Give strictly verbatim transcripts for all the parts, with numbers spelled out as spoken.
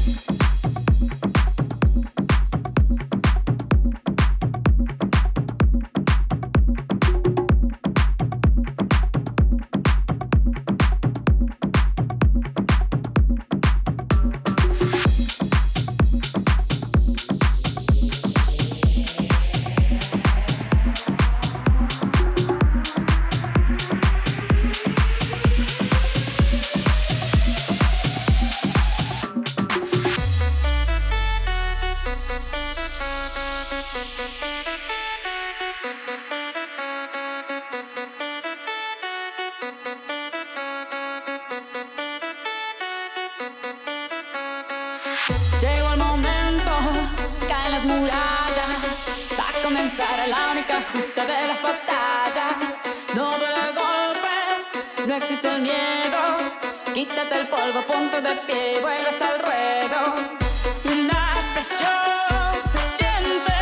Llegó el momento, caen las murallas, va a comenzar la única justa de las batallas. No duele el golpe, no existe el miedo, quítate el polvo, ponte de pie y vuelves al ruedo. Una presión se siente,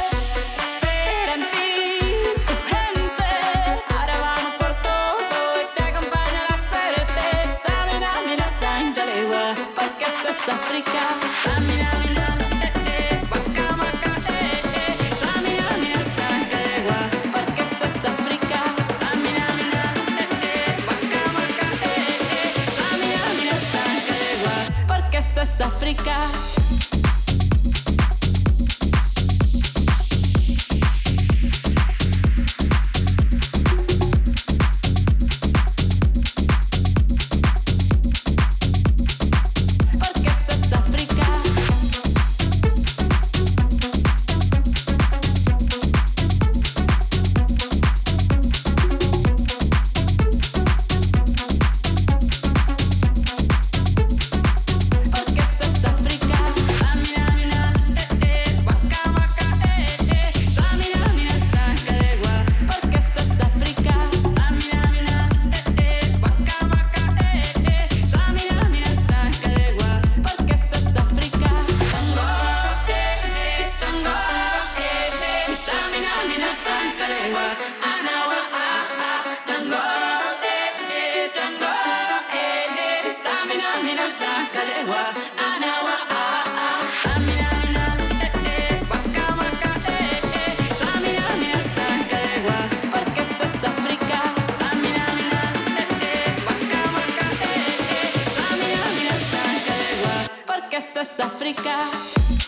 espera en ti tu gente. Ahora vamos por todo y te acompaña la suerte. Samina, mira, Sainte Legua, porque esto es África. Samina, mira, eh, eh, waka, waka, eh, eh. Samina, mira, Sainte Legua, porque esto es África. Samina, mira, eh, eh, waka, waka, eh, eh. Samina, mira, Sainte Legua, porque esto es África. Esto es África.